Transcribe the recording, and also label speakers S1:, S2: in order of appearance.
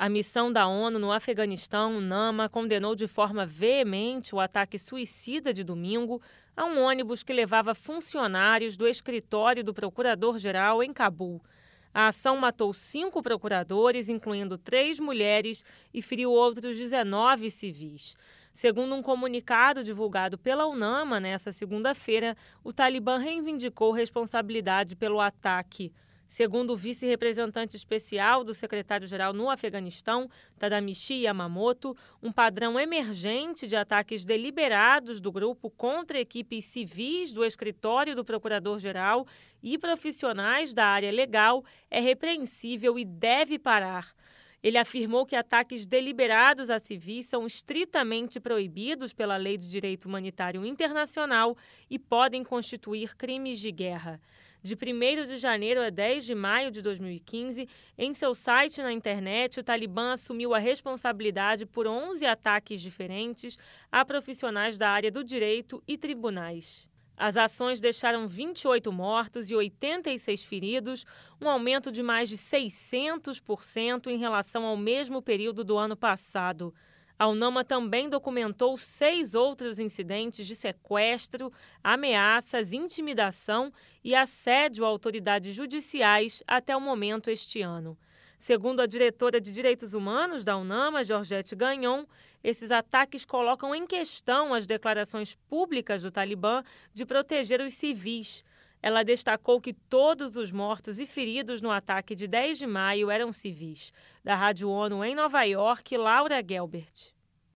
S1: A missão da ONU no Afeganistão, UNAMA, condenou de forma veemente o ataque suicida de domingo a um ônibus que levava funcionários do escritório do Procurador-Geral em Cabul. A ação matou 5 procuradores, incluindo 3 mulheres, e feriu outros 19 civis. Segundo um comunicado divulgado pela UNAMA nesta segunda-feira, o Talibã reivindicou responsabilidade pelo ataque. Segundo o vice-representante especial do secretário-geral no Afeganistão, Tadamichi Yamamoto, um padrão emergente de ataques deliberados do grupo contra equipes civis do escritório do procurador-geral e profissionais da área legal é repreensível e deve parar. Ele afirmou que ataques deliberados a civis são estritamente proibidos pela Lei de Direito Humanitário Internacional e podem constituir crimes de guerra. De 1º de janeiro a 10 de maio de 2015, em seu site na internet, o Talibã assumiu a responsabilidade por 11 ataques diferentes a profissionais da área do direito e tribunais. As ações deixaram 28 mortos e 86 feridos, um aumento de mais de 600% em relação ao mesmo período do ano passado. A UNAMA também documentou 6 outros incidentes de sequestro, ameaças, intimidação e assédio a autoridades judiciais até o momento este ano. Segundo a diretora de Direitos Humanos da UNAMA, Georgette Gagnon, esses ataques colocam em questão as declarações públicas do Talibã de proteger os civis. Ela destacou que todos os mortos e feridos no ataque de 10 de maio eram civis. Da Rádio ONU em Nova York, Laura Gelbert.